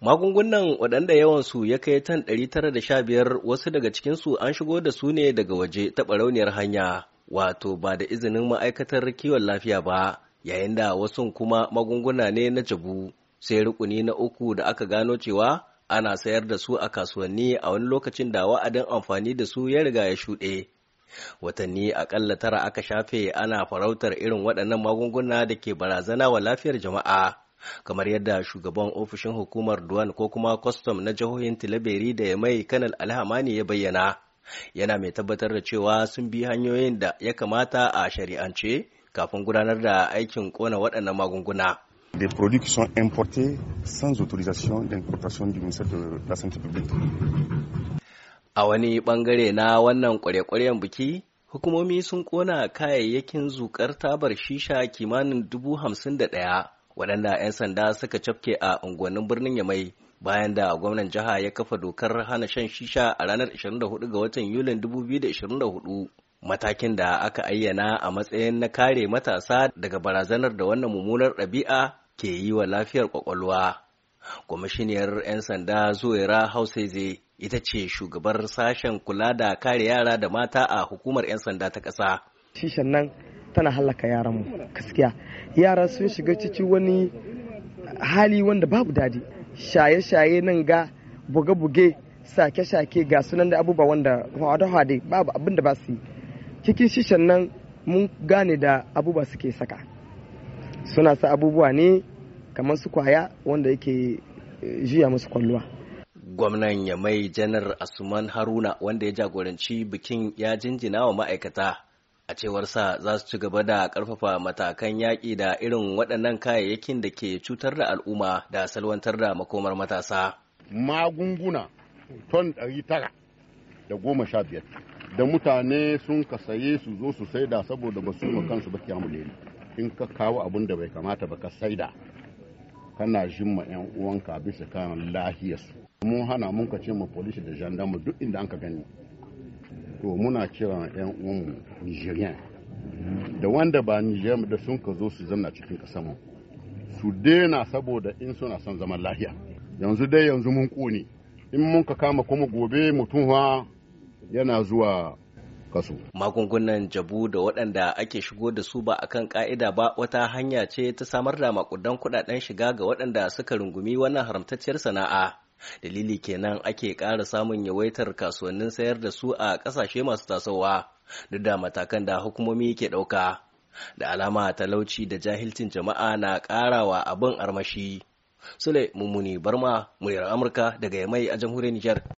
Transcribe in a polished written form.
Magungunan waɗanda yawansu ya kai tan 915 wasu daga cikinsu an shigo da su ne daga waje ta ɓarauniyar hanya, wato ba da izinin ma'aikatar kiwon lafiya ba, yayin da wasu kuma magunguna ne na jabu. Sai rukuni na uku da aka gano cewa ana sayar da su a kasuwanni a wani lokacin da wa'adin amfani da su ya riga ya shuɗe. Watanni akalla 9 aka shafe ana farautar irin waɗannan magunguna da ke barazana wa lafiyar jama'a. Kamar yadda shugaban ofishin hukumar Duwan ko kuma kwastam na jihohin Tilaberi da Yamai Kanal Alhamani ya bayyana, yana mai tabbatar da cewa sun bi hanyoyin da ya kamata a shari'ance kafin gudanar da aikin kona waɗannan magunguna. Des produits qui sont importés sans autorisation d'importation du ministère de la Santé publique. A wani bangare na wannan kware-kwaren biki, hukumomi sun kona kayayyakin zukar tabar shisha kimanin 51,000 waɗanda 'yan sanda suka cafke a unguwannin birnin Yamai bayan da gwamnan jiha ya kafa dokar hana shan shisha a ranar 24 ga watan Yulin 2024. Matakin da aka ayyana a matsayin na kare matasa daga barazanar da wannan mummunar ɗabi'a ke yi wa lafiyar kwakwalwa. Kwamishiniyar 'yan sanda Zuwaira Hausaize ita ce shugabar sashen kula da kare yara da mata a hukumar 'yan sanda ta ƙasa. Shishan nan tana hallaka yaranmu gaskiya. Yara sun shiga ciki wani hali wanda babu dadi. Shaye-shaye nan ga buge-buge, sake-sake ga sunan da abubuwa wanda hwade-hwade babu abin da ba su yi. Cikin shishan nan mun gane da abubuwa suke saka. Suna sa abubuwa ne kamar su kwaya wanda yake juya musu kwalluwa. Gwamnan Yamai Janar Asuman Haruna wanda ya jagoranci bikin ya jinjina wa ma'aikata. A cewarsa za su ci gaba da ƙarfafa matakan yaƙi da irin waɗannan kayayyakin da ke cutar da al'umma da salwantar da makomar matasa. Magunguna ton 915 da mutane sun ka saye su zo su saida saboda ba su kansu ba kiyamu leli. In ka kawo abin da bai kamata ba ka saida kana jimma 'yan uwanka bisa kan lahiyarsu. Mun hana mun ka ce ma polisi da gendarme duk inda an ka gani. To muna kiran 'yan uwanmu Nigerian da wanda ba Niger da sun ka zo su zanna cikin ƙasarmu su daina saboda in suna son zaman lafiya. Yanzu mun ƙone in mun ka kama kuma gobe mutum yana zuwa kaso. Magungunan jabu da waɗanda ake shigo da su ba akan ƙa'ida ba wata hanya ce ta samar da makudan kuɗaɗen shiga ga waɗanda suka rungumi wannan haramtacciyar sana'a. Dalili kenan ake ƙara samun yawaitar kasuwannin sayar da su a ƙasashe masu tasowa duk da matakan da hukumomi ke ɗauka. Da alama talauci da jahilcin jama'a na ƙarawa abin armashi. Sule Mummuni Barma, muryar Amurka daga Yamai a jamhuriyar Nijar.